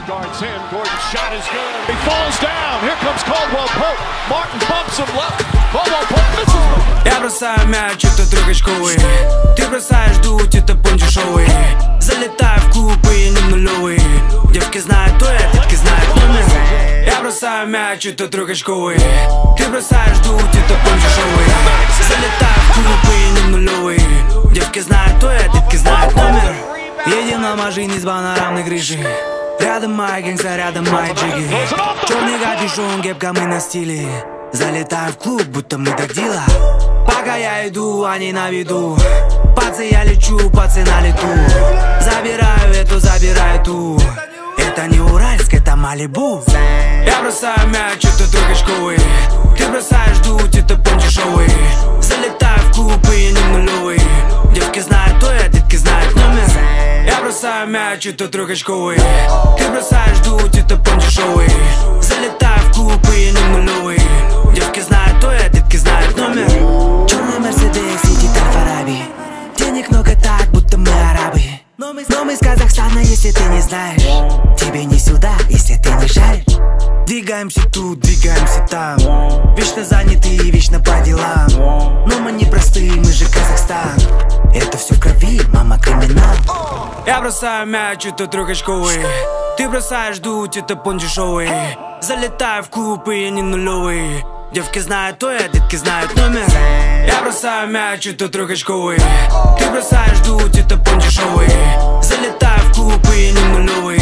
guards him. Gordon's shot is good. He falls down. Here comes Caldwell Pope. Martin bumps him left. Caldwell Pope misses. Я бросаю мяч, это трехочковый. Ты бросаешь дуть, это пончишовый. Залетаю в клуб, и не нулевый. Девки знают, то я, детки знают номер. Я бросаю мяч, это трехочковый. Ты бросаешь дуть, это пончишовый. Залетаю в клуб, и не нулевый. Девки знают, то я, детки знают номер. Едем на машине с панорамной крыши. Рядом мои гэнгста, рядом мои джиги. Черный капюшон, кепка, мы на стиле. Залетаю в клуб, будто мы так дела. Пока я иду, они на виду. Пацы, я лечу, пацы на лету. Забираю эту, забираю ту. Это не Уральск, это Малибу. Я бросаю мяч, это трехочковый. Ты бросаешь дуть, это пончишовый. Залетаю в клуб, и не нулевый. Девки знают, то я, детки знают номер. Я бросаю мяч, это трехочковый. Ты бросаешь дуть, это пончишовый. Залетаю в клуб, и не нулевый. Девки знают, то я, детки знают номер. Черный Мерседес едет Аль-Фараби. Денег много так, будто мы арабы. Но мы из Казахстана, если ты не знаешь. Тебе не сюда, если ты не шаришь. Двигаемся тут, двигаемся там. Вечно заняты и вечно по делам. Но мы не простые, мы же Казахстан. Это все в крови, мама криминал. Я бросаю мяч, это трехочковый. Ты бросаешь дуть, это пончишовый. Залетаю в клуб, и я не нулевый. Девки знают, то я, детки знают номер. Я бросаю мяч, это трехочковый. Ты бросаешь дуть, это пончишовый. Залетаю в клуб, и я не нулевый.